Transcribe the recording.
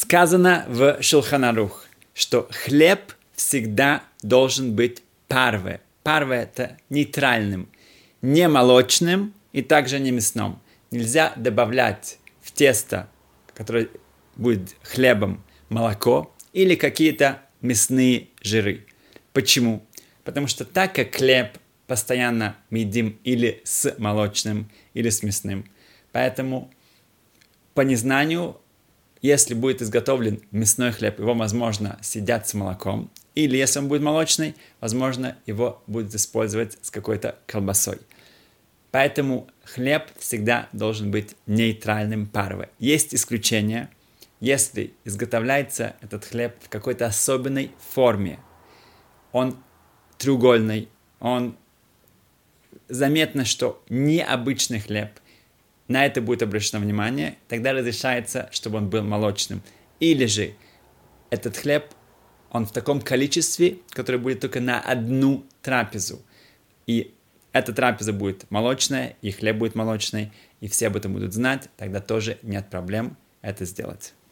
Сказано в Шулхан Арух, что хлеб всегда должен быть парве. Парве – это нейтральным, не молочным и также не мясным. Нельзя добавлять в тесто, которое будет хлебом, молоко или какие-то мясные жиры. Почему? Потому что так как хлеб постоянно мы едим или с молочным, или с мясным, поэтому по незнанию, если будет изготовлен мясной хлеб, его, возможно, съедят с молоком, или если он будет молочный, возможно, его будут использовать с какой-то колбасой. Поэтому хлеб всегда должен быть нейтральным парве. Есть исключения, если изготовляется этот хлеб в какой-то особенной форме. Он треугольный, он заметно, что необычный хлеб. На это будет обращено внимание, тогда разрешается, чтобы он был молочным. Или же этот хлеб, он в таком количестве, которое будет только на одну трапезу. И эта трапеза будет молочная, и хлеб будет молочный, и все об этом будут знать, тогда тоже нет проблем это сделать.